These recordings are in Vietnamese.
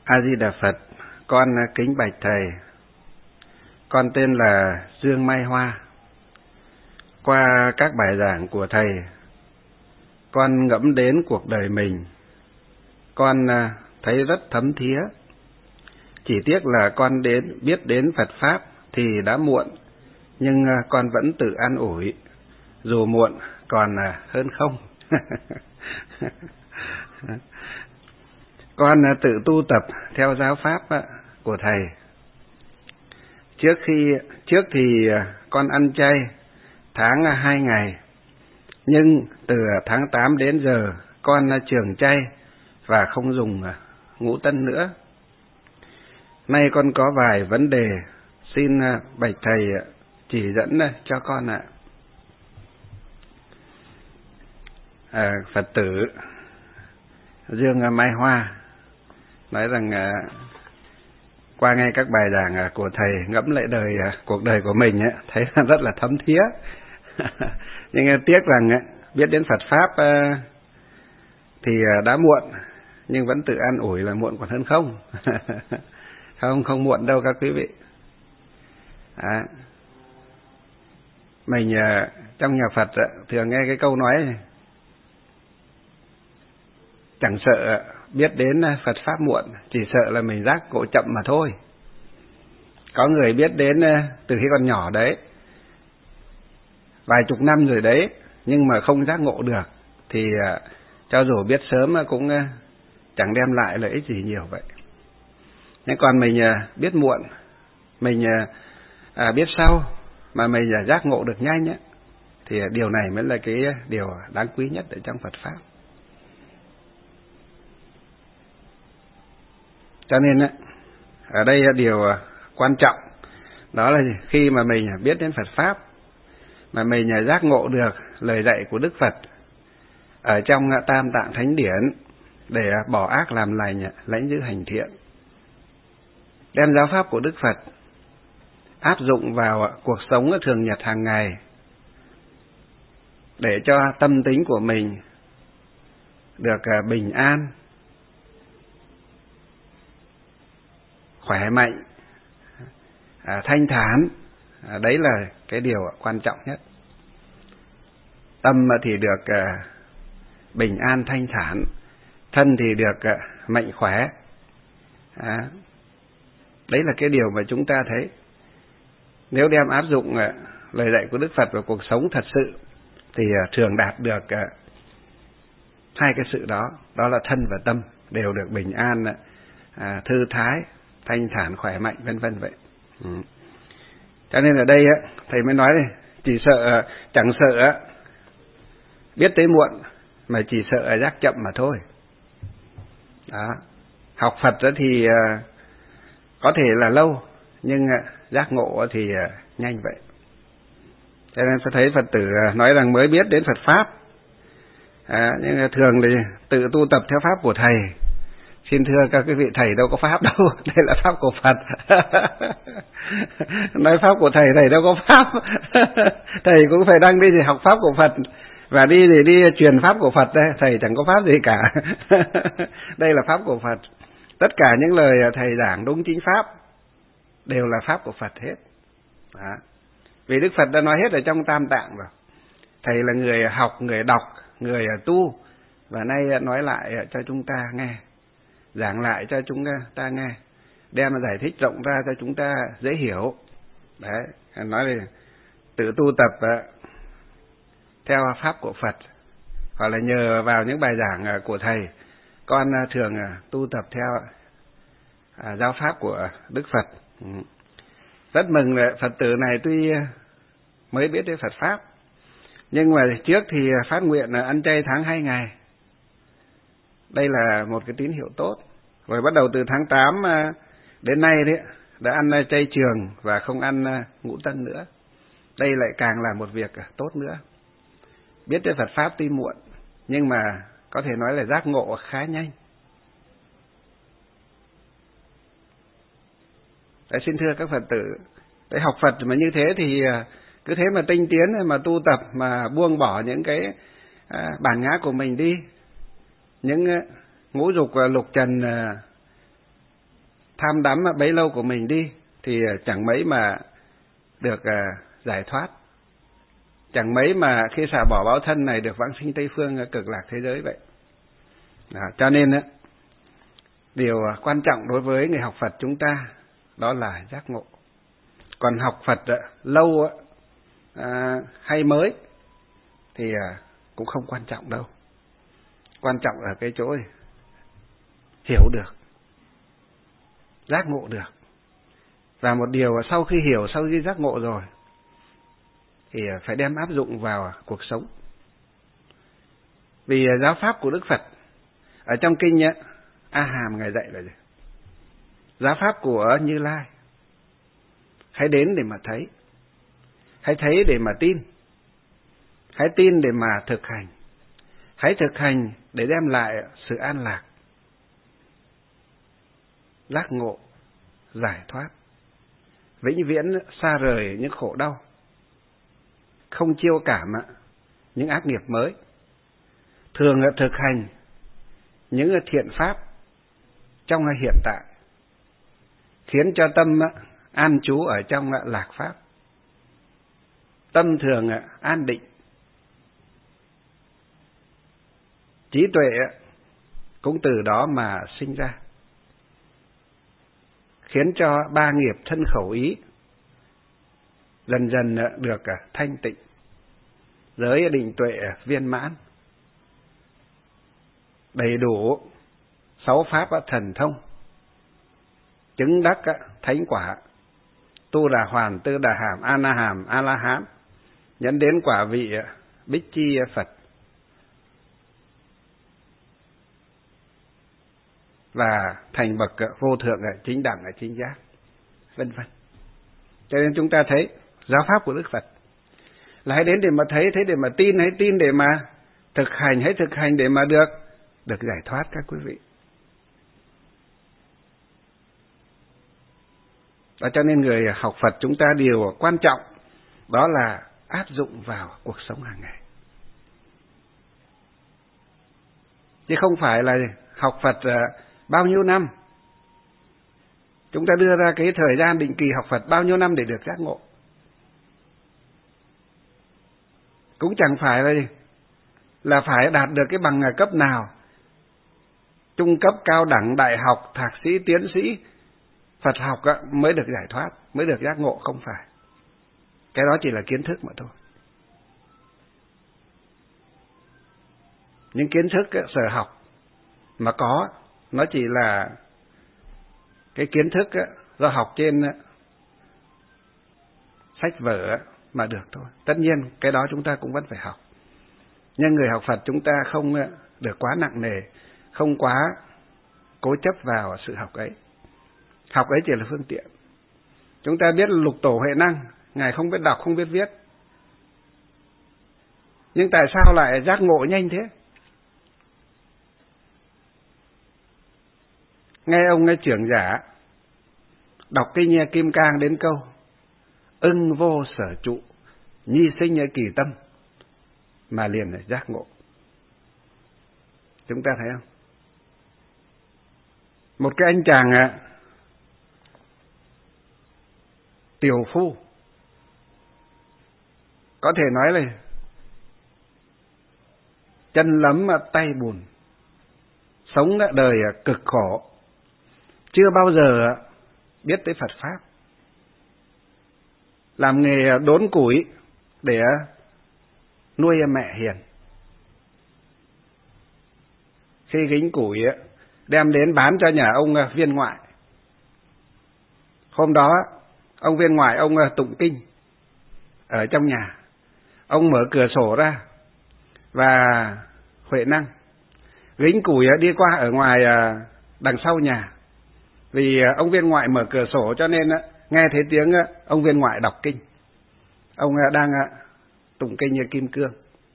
A Di Đà Phật, con kính bạch thầy. Con tên là Dương Mai Hoa. Qua các bài giảng của thầy, con ngẫm đến cuộc đời mình. Con thấy rất thấm thía. Chỉ tiếc là con biết đến Phật Pháp thì đã muộn, nhưng con vẫn tự an ủi, dù muộn còn hơn không. Con tự tu tập theo giáo pháp của thầy. Trước thì con ăn chay tháng 2 ngày, nhưng từ tháng 8 đến giờ con trường chay và không dùng ngũ tân nữa. Nay con có vài vấn đề xin bạch thầy chỉ dẫn cho con ạ. Phật tử Dương Mai Hoa nói rằng qua nghe các bài giảng của thầy, ngẫm lại cuộc đời của mình thấy rất là thấm thía. Nhưng tiếc rằng biết đến Phật Pháp thì đã muộn, nhưng vẫn tự an ủi là muộn còn hơn không. Không muộn đâu các quý vị. Mình trong nhà Phật thường nghe cái câu nói này: chẳng sợ biết đến Phật Pháp muộn, chỉ sợ là mình giác ngộ chậm mà thôi. Có người biết đến từ khi còn nhỏ đấy, vài chục năm rồi đấy, nhưng mà không giác ngộ được, thì cho dù biết sớm cũng chẳng đem lại lợi ích gì nhiều vậy. Nhưng còn mình biết muộn, mình biết sau, mà mình giác ngộ được nhanh thì điều này mới là cái điều đáng quý nhất ở trong Phật Pháp. Cho nên ở đây điều quan trọng đó là khi mà mình biết đến Phật Pháp, mà mình giác ngộ được lời dạy của Đức Phật ở trong Tam Tạng Thánh Điển để bỏ ác làm lành, lãnh giữ hành thiện, đem giáo pháp của Đức Phật áp dụng vào cuộc sống thường nhật hàng ngày, để cho tâm tính của mình được bình an, khỏe mạnh, thanh thản. Đấy là cái điều quan trọng nhất. Tâm thì được bình an thanh thản, thân thì được mạnh khỏe. Đấy là cái điều mà chúng ta thấy. Nếu đem áp dụng lời dạy của Đức Phật vào cuộc sống thật sự thì thường đạt được hai cái sự đó. Đó là thân và tâm đều được bình an, thư thái, thanh thản, khỏe mạnh, vân vân vậy. Cho nên ở đây thầy mới nói này, chẳng sợ biết tới muộn, mà chỉ sợ giác chậm mà thôi. Đó. Học Phật thì có thể là lâu, nhưng giác ngộ thì nhanh vậy. Cho nên tôi thấy Phật tử nói rằng mới biết đến Phật Pháp, nhưng thường thì tự tu tập theo Pháp của thầy. Xin thưa các quý vị, thầy đâu có Pháp đâu, đây là Pháp của Phật. Nói Pháp của thầy đâu có Pháp. Thầy cũng phải đang đi thì học Pháp của Phật, và đi truyền Pháp của Phật đây, thầy chẳng có Pháp gì cả. Đây là Pháp của Phật. Tất cả những lời thầy giảng đúng chính Pháp đều là Pháp của Phật hết. Đó. Vì Đức Phật đã nói hết ở trong Tam Tạng rồi. Thầy là người học, người đọc, người tu, và nay nói lại cho chúng ta nghe, giảng lại cho chúng ta nghe, đem giải thích rộng ra cho chúng ta dễ hiểu. Đấy, nói về tự tu tập theo Pháp của Phật, hoặc là nhờ vào những bài giảng của thầy, con thường tu tập theo giáo pháp của Đức Phật. Rất mừng là Phật tử này tuy mới biết đến Phật Pháp, nhưng mà trước thì phát nguyện ăn chay tháng 2 ngày. Đây là một cái tín hiệu tốt. Rồi bắt đầu từ tháng 8 đến nay đấy, đã ăn chay trường và không ăn ngũ tân nữa. Đây lại càng là một việc tốt nữa. Biết đến Phật Pháp tuy muộn, nhưng mà có thể nói là giác ngộ khá nhanh. Đấy, xin thưa các Phật tử, để học Phật mà như thế thì cứ thế mà tinh tiến, mà tu tập, mà buông bỏ những cái bản ngã của mình đi, những ngũ dục lục trần tham đắm bấy lâu của mình đi thì chẳng mấy mà được giải thoát, chẳng mấy mà khi xả bỏ báo thân này được vãng sinh Tây Phương cực lạc thế giới vậy. Cho nên điều quan trọng đối với người học Phật chúng ta đó là giác ngộ. Còn học Phật lâu hay mới thì cũng không quan trọng đâu. Quan trọng ở cái chỗ hiểu được, giác ngộ được. Và một điều sau khi hiểu, sau khi giác ngộ rồi thì phải đem áp dụng vào cuộc sống. Vì giáo pháp của Đức Phật ở trong kinh A Hàm Ngài dạy là gì? Giáo pháp của Như Lai, hãy đến để mà thấy, hãy thấy để mà tin, hãy tin để mà thực hành, hãy thực hành để đem lại sự an lạc, giác ngộ, giải thoát, vĩnh viễn xa rời những khổ đau, không chiêu cảm những ác nghiệp mới, thường thực hành những thiện pháp trong hiện tại, khiến cho tâm an trú ở trong lạc pháp, tâm thường an định, trí tuệ cũng từ đó mà sinh ra, khiến cho ba nghiệp thân khẩu ý dần dần được thanh tịnh, giới định tuệ viên mãn, đầy đủ 6 pháp thần thông, chứng đắc thánh quả, tu đà hoàn, tư đà hàm, a na hàm, a la hán, dẫn đến quả vị bích chi Phật, và thành bậc vô thượng chính đẳng chính giác, vân vân. Cho nên chúng ta thấy giáo pháp của Đức Phật là hãy đến để mà thấy để mà tin, hãy tin để mà thực hành, hãy thực hành để mà được giải thoát các quý vị. Và cho nên người học Phật chúng ta điều quan trọng đó là áp dụng vào cuộc sống hàng ngày. Chứ không phải là học Phật bao nhiêu năm. Chúng ta đưa ra cái thời gian định kỳ học Phật bao nhiêu năm để được giác ngộ. Cũng chẳng phải là phải đạt được cái bằng cấp nào, trung cấp, cao đẳng, đại học, thạc sĩ, tiến sĩ Phật học mới được giải thoát, mới được giác ngộ, không phải. Cái đó chỉ là kiến thức mà thôi. Những kiến thức sở học mà có, nó chỉ là cái kiến thức do học trên sách vở mà được thôi. Tất nhiên cái đó chúng ta cũng vẫn phải học. Nhưng người học Phật chúng ta không được quá nặng nề, không quá cố chấp vào sự học ấy. Học ấy chỉ là phương tiện. Chúng ta biết Lục Tổ Huệ Năng, Ngài không biết đọc, không biết viết. Nhưng tại sao lại giác ngộ nhanh thế? Nghe ông trưởng giả đọc kinh Kim Cang đến câu ưng vô sở trụ, nhi sinh kỳ tâm, mà liền giác ngộ. Chúng ta thấy không? Một cái anh chàng tiểu phu, có thể nói là chân lấm tay bùn, sống đời cực khổ, chưa bao giờ biết tới Phật Pháp, làm nghề đốn củi để nuôi mẹ hiền. Khi gính củi đem đến bán cho nhà ông viên ngoại. Hôm đó ông viên ngoại ông tụng kinh ở trong nhà. Ông mở cửa sổ ra và Huệ Năng gính củi đi qua ở ngoài đằng sau nhà. Vì ông viên ngoại mở cửa sổ cho nên nghe thấy tiếng ông viên ngoại đọc kinh. Ông đang tụng kinh Kim Cương.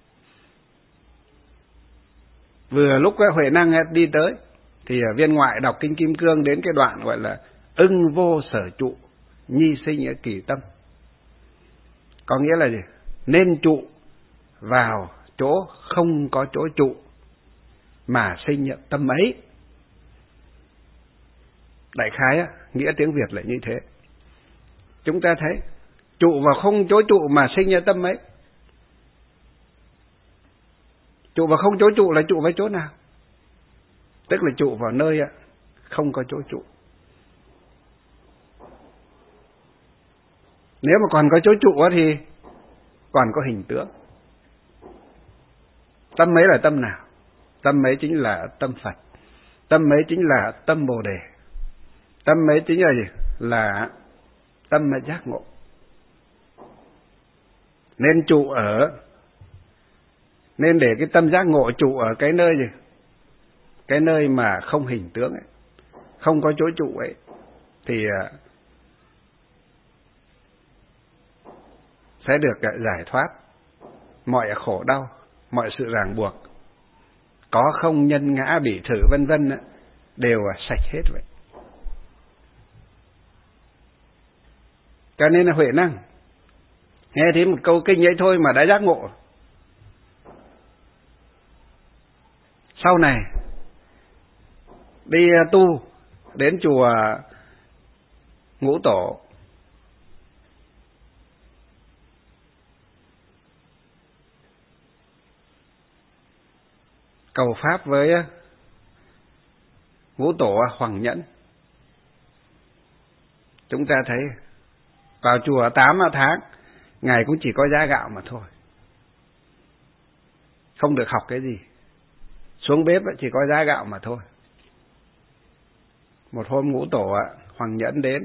Vừa lúc Huệ Năng đi tới thì viên ngoại đọc kinh Kim Cương đến cái đoạn gọi là ưng vô sở trụ, nhi sinh kỳ tâm. Có nghĩa là gì? Nên trụ vào chỗ không có chỗ trụ mà sinh tâm ấy. Đại khái nghĩa tiếng Việt là như thế. Chúng ta thấy trụ vào không chỗ trụ mà sinh ra tâm ấy. Trụ vào không chỗ trụ là trụ với chỗ nào? Tức là trụ vào nơi không có chỗ trụ. Nếu mà còn có chỗ trụ thì còn có hình tướng. Tâm ấy là tâm nào? Tâm ấy chính là tâm Phật. Tâm ấy chính là tâm Bồ Đề. Tâm ấy chính là gì? Là tâm giác ngộ. Nên trụ ở, nên để cái tâm giác ngộ trụ ở cái nơi gì? Cái nơi mà không hình tướng ấy, không có chỗ trụ ấy, thì sẽ được giải thoát mọi khổ đau, mọi sự ràng buộc, có không nhân ngã bị thử vân vân đều sạch hết vậy. Cho nên là Huệ Năng nghe thấy một câu kinh ấy thôi mà đã giác ngộ. Sau này đi tu đến chùa Ngũ Tổ, cầu pháp với Ngũ Tổ Hoàng Nhẫn. Chúng ta thấy vào chùa 8 tháng, Ngài cũng chỉ có giá gạo mà thôi, không được học cái gì. Xuống bếp chỉ có giá gạo mà thôi. Một hôm Ngũ Tổ Hoàng Nhẫn đến,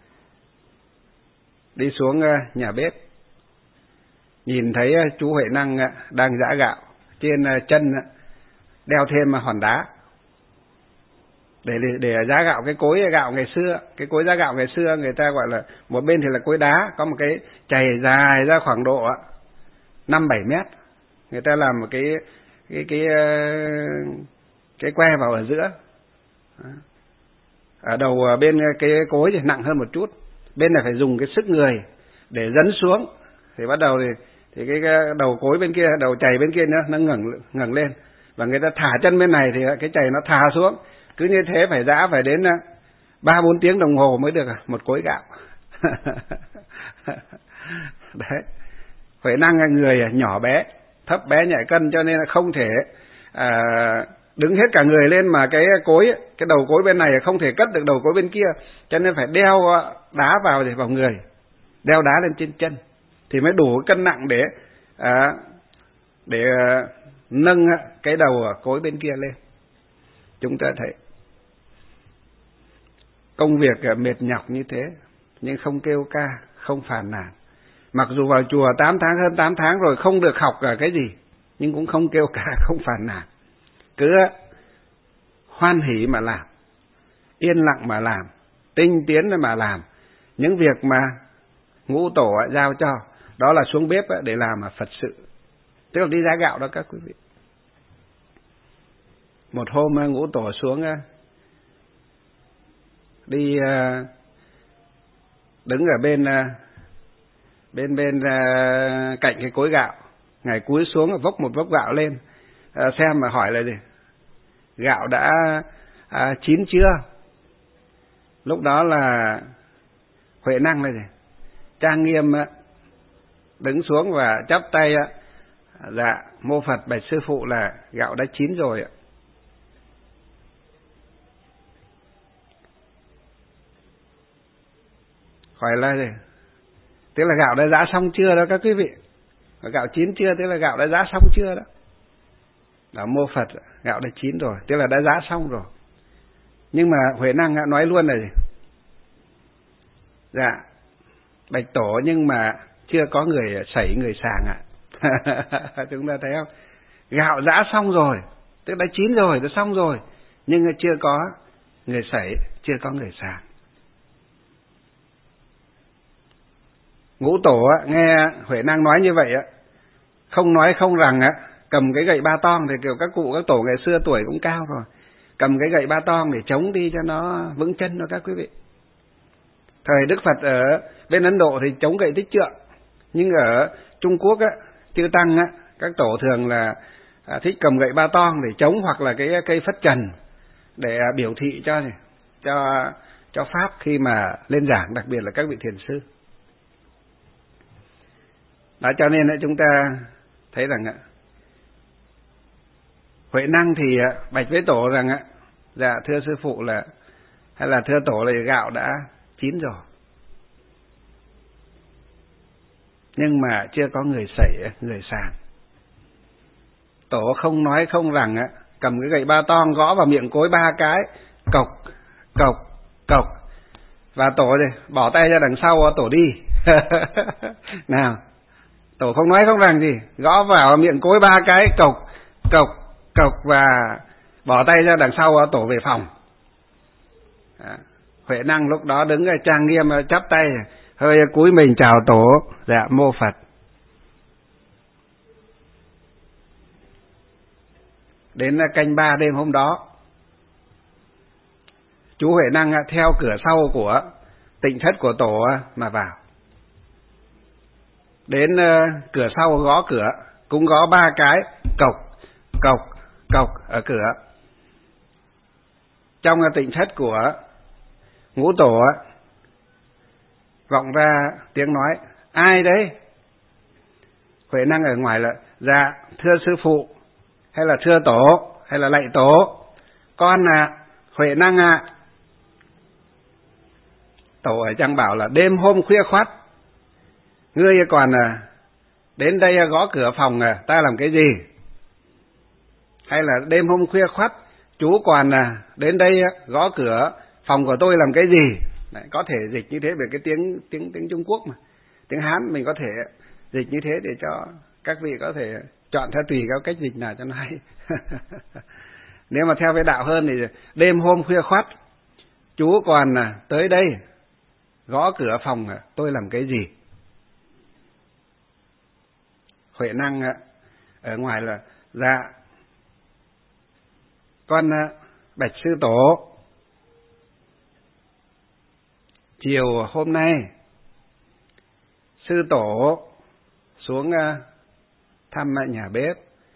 đi xuống nhà bếp, nhìn thấy chú Huệ Năng đang giã gạo, trên chân đeo thêm hòn đá để giã gạo. Cái cối gạo ngày xưa, cái cối giã gạo ngày xưa người ta gọi là một bên thì là cối đá, có một cái chày dài ra khoảng độ 5-7 mét, người ta làm một cái que vào ở giữa. Ở đầu bên cái cối thì nặng hơn một chút, bên này phải dùng cái sức người để dấn xuống, thì bắt đầu thì cái đầu cối bên kia, đầu chày bên kia nữa, nó ngẩng lên, và người ta thả chân bên này thì cái chày nó thả xuống. Cứ như thế phải giã phải đến 3-4 tiếng đồng hồ mới được một cối gạo. Đấy, Huệ Năng là người nhỏ bé, thấp bé nhẹ cân, cho nên là không thể đứng hết cả người lên, mà cái cối, cái đầu cối bên này không thể cất được đầu cối bên kia, cho nên phải đeo đá vào người, đeo đá lên trên chân thì mới đủ cân nặng để nâng cái đầu cối bên kia lên. Chúng ta thấy công việc mệt nhọc như thế nhưng không kêu ca, không phàn nàn. Mặc dù vào chùa 8 tháng, hơn 8 tháng rồi không được học cái gì, nhưng cũng không kêu ca, không phàn nàn. Cứ hoan hỉ mà làm, yên lặng mà làm, tinh tiến mà làm. Những việc mà Ngũ Tổ giao cho, đó là xuống bếp để làm Phật sự, tức là đi giã gạo đó các quý vị. Một hôm Ngũ Tổ xuống đi đứng ở bên cạnh cái cối gạo, Ngài cúi xuống vốc một vốc gạo lên xem mà hỏi là gì? Gạo đã chín chưa? Lúc đó là Huệ Năng là gì? Trang nghiêm đứng xuống và chắp tay, dạ mô Phật bạch sư phụ là gạo đã chín rồi ạ. Hỏi là gì? Tức là gạo đã giã xong chưa đó các quý vị? Gạo chín chưa, tức là gạo đã giã xong chưa đó. Đó, mô Phật gạo đã chín rồi, tức là đã giã xong rồi. Nhưng mà Huệ Năng nói luôn là gì? Dạ bạch Tổ, nhưng mà chưa có người sẩy người sàng ạ. Chúng ta thấy không? Gạo giã xong rồi, tức đã chín rồi, đã xong rồi, nhưng chưa có người sẩy, chưa có người sàng. Ngũ Tổ nghe Huệ Năng nói như vậy, không nói không rằng cầm cái gậy ba tong, thì kiểu các cụ các tổ ngày xưa tuổi cũng cao rồi, cầm cái gậy ba tong để chống đi cho nó vững chân đó các quý vị. Thời Đức Phật ở bên Ấn Độ thì chống gậy Tích Trượng, nhưng ở Trung Quốc chư tăng các tổ thường là thích cầm gậy ba tong để chống, hoặc là cái cây phất trần để biểu thị cho cho pháp khi mà lên giảng, đặc biệt là các vị thiền sư. Đó, cho nên chúng ta thấy rằng Huệ Năng thì bạch với tổ rằng dạ thưa sư phụ là, hay là thưa tổ là gạo đã chín rồi, nhưng mà chưa có người sẩy, người sàng. Tổ không nói không rằng cầm cái gậy ba toong gõ vào miệng cối 3 cái, cộc cộc cộc, và tổ này bỏ tay ra đằng sau tổ đi. Nào, tổ không nói không rằng gì, gõ vào miệng cối 3 cái, cộc cộc cộc, và bỏ tay ra đằng sau tổ về phòng. Huệ Năng lúc đó đứng trang nghiêm chắp tay, hơi cúi mình chào tổ, dạ mô Phật. Đến canh 3 đêm hôm đó, chú Huệ Năng theo cửa sau của tịnh thất của tổ mà vào. Đến cửa sau gõ cửa, cũng gõ 3 cái, cộc cộc cộc ở cửa. Trong tịnh thất của Ngũ Tổ vọng ra tiếng nói, ai đấy? Huệ Năng ở ngoài là, dạ thưa sư phụ, hay là thưa tổ, hay là lạy tổ, con Huệ Năng Tổ ở trong bảo là đêm hôm khuya khoắt, ngươi còn đến đây gõ cửa phòng ta làm cái gì? Hay là đêm hôm khuya khoắt chú còn đến đây gõ cửa phòng của tôi làm cái gì? Đấy, có thể dịch như thế về cái tiếng Trung Quốc mà. Tiếng Hán mình có thể dịch như thế để cho các vị có thể chọn theo tùy các cách dịch nào cho nó hay. Nếu mà theo với đạo hơn thì đêm hôm khuya khoắt chú còn tới đây gõ cửa phòng tôi làm cái gì? Huệ Năng ở ngoài là, dạ con bạch sư tổ, chiều hôm nay sư tổ xuống thăm nhà bếp,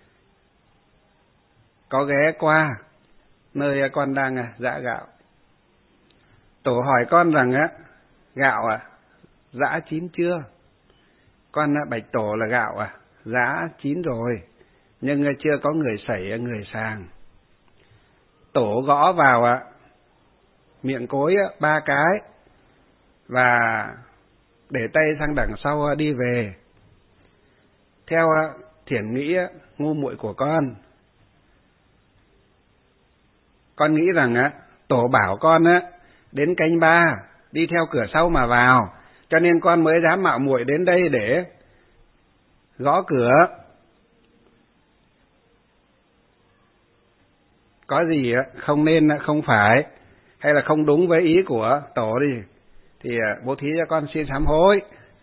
có ghé qua nơi con đang giã gạo. Tổ hỏi con rằng gạo giã chín chưa? Con bạch tổ là gạo giã chín rồi, nhưng chưa có người sẩy, người sàng. Tổ gõ vào miệng cối 3 cái, và để tay sang đằng sau đi về. Theo thiển nghĩ ngu muội của con nghĩ rằng tổ bảo con đến canh 3 đi theo cửa sau mà vào, cho nên con mới dám mạo muội đến đây để gõ cửa. Có gì không nên, không phải, hay là không đúng với ý của tổ thì bố thí cho con xin sám hối.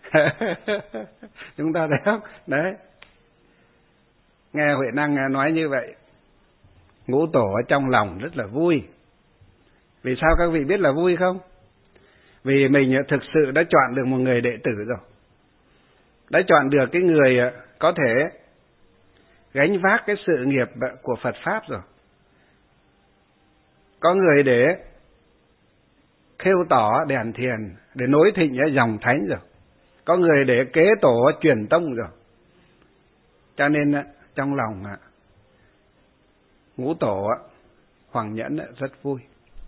Chúng ta thấy không? Đấy. Nghe Huệ Năng nói như vậy, Ngũ Tổ ở trong lòng rất là vui. Vì sao các vị biết là vui không? Vì mình thực sự đã chọn được một người đệ tử rồi. Đã chọn được cái người có thể gánh vác cái sự nghiệp của Phật Pháp rồi. Có người để khêu tỏ đèn thiền, để nối thịnh dòng thánh rồi. Có người để kế tổ truyền tông rồi. Cho nên trong lòng Ngũ Tổ Hoàng Nhẫn rất vui.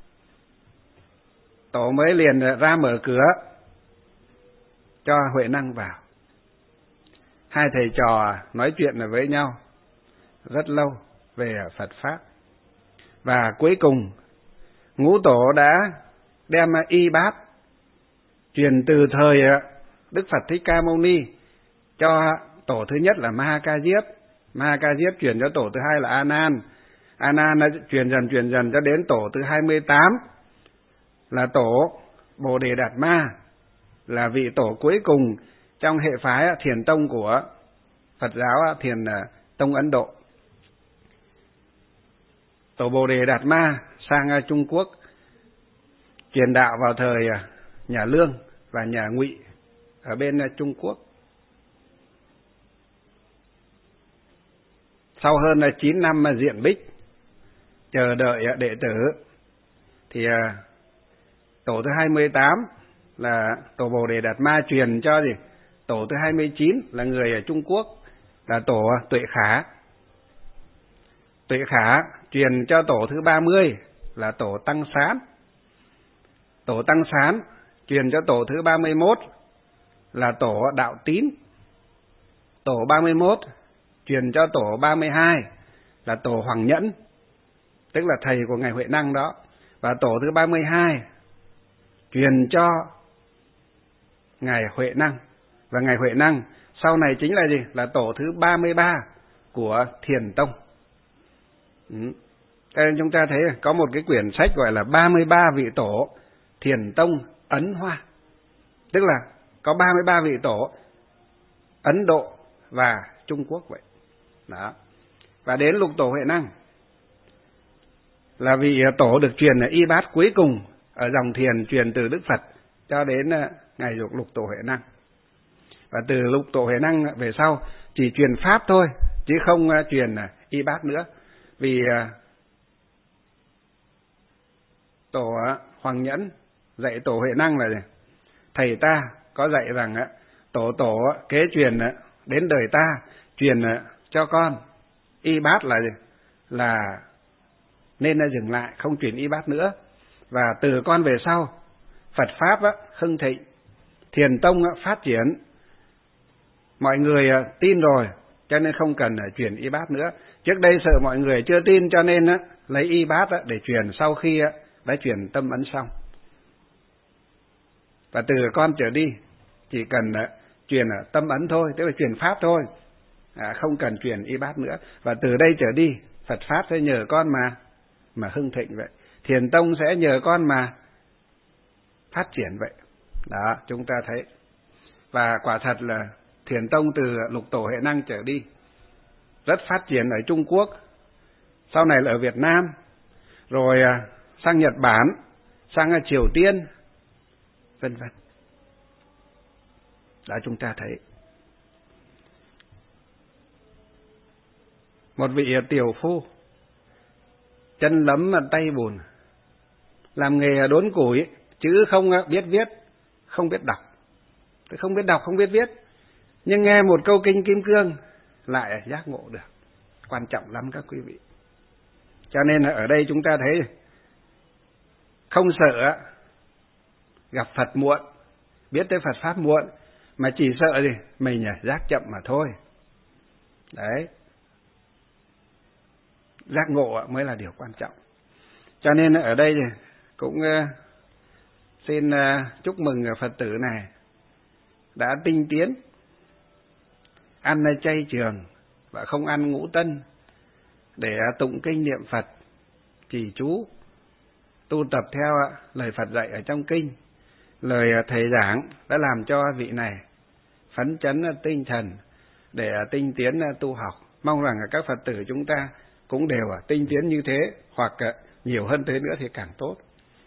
Tổ mới liền ra mở cửa cho Huệ Năng vào. Hai thầy trò nói chuyện với nhau rất lâu về Phật Pháp. Và cuối cùng Ngũ Tổ đã đem y bát truyền từ thời Đức Phật Thích Ca Mâu Ni cho tổ thứ nhất là Ma Ca Diếp. Ma Ca Diếp truyền cho tổ thứ hai là A Nan. A Nan đã truyền dần cho đến tổ thứ 28 là tổ Bồ Đề Đạt Ma, là vị tổ cuối cùng trong hệ phái Thiền Tông của Phật giáo Thiền Tông Ấn Độ. Tổ Bồ Đề Đạt Ma sang Trung Quốc truyền đạo vào thời nhà Lương và nhà Ngụy ở bên Trung Quốc. Sau hơn 9 năm diện bích chờ đợi đệ tử thì Tổ thứ 28 là tổ Bồ Đề Đạt Ma truyền cho gì? Tổ thứ 29 là người ở Trung Quốc, là tổ Tuệ Khả. Tuệ Khả truyền cho tổ thứ 30 là tổ Tăng Sán. Tổ Tăng Sán truyền cho tổ thứ 31 là tổ Đạo Tín. Tổ 31 truyền cho tổ 32 là tổ Hoàng Nhẫn, tức là thầy của ngài Huệ Năng đó. Và tổ thứ 32 truyền cho ngài Huệ Năng. Và ngài Huệ Năng sau này chính là gì? Là tổ thứ 33 của Thiền Tông. Nên chúng ta thấy có một cái quyển sách gọi là 33 vị tổ Thiền Tông Ấn Hoa. Tức là có 33 vị tổ Ấn Độ và Trung Quốc vậy. Đó. Và đến lục tổ Huệ Năng là vị tổ được truyền là y bát cuối cùng ở dòng thiền truyền từ Đức Phật cho đến ngày lục tổ Huệ Năng. Và từ lục tổ Huệ Năng về sau chỉ truyền pháp thôi, chứ không truyền y bát nữa. Vì tổ Hoàng Nhẫn dạy tổ Huệ Năng là gì? Thầy ta có dạy rằng tổ kế truyền đến đời ta truyền cho con y bát là gì? Là nên dừng lại, không truyền y bát nữa. Và từ con về sau Phật pháp hưng thịnh, Thiền Tông phát triển, mọi người tin rồi cho nên không cần truyền y bát nữa. Trước đây sợ mọi người chưa tin cho nên lấy y bát để truyền sau khi đã truyền tâm ấn xong. Và từ con trở đi chỉ cần truyền tâm ấn thôi, tức là truyền pháp thôi, không cần truyền y bát nữa. Và từ đây trở đi Phật pháp sẽ nhờ con mà hưng thịnh vậy, Thiền Tông sẽ nhờ con mà phát triển vậy. Đó, chúng ta thấy. Và quả thật là Thiền Tông từ lục tổ Huệ Năng trở đi rất phát triển ở Trung Quốc, sau này là ở Việt Nam, rồi sang Nhật Bản, sang Triều Tiên, vân vân. Đó, chúng ta thấy. Một vị tiểu phu chân lấm tay bùn, làm nghề đốn củi chứ không biết viết, không biết đọc. Không biết đọc, không biết viết, nhưng nghe một câu kinh Kim Cương lại giác ngộ được. Quan trọng lắm các quý vị. Cho nên ở đây chúng ta thấy không sợ gặp Phật muộn, biết tới Phật pháp muộn, mà chỉ sợ gì? Mình giác chậm mà thôi. Đấy. Giác ngộ mới là điều quan trọng. Cho nên ở đây cũng xin chúc mừng Phật tử này đã tinh tiến, ăn chay trường và không ăn ngũ tân, để tụng kinh niệm Phật, trì chú, tu tập theo lời Phật dạy ở trong kinh. Lời thầy giảng đã làm cho vị này phấn chấn tinh thần để tinh tiến tu học. Mong rằng các Phật tử chúng ta cũng đều tinh tiến như thế, hoặc nhiều hơn thế nữa thì càng tốt.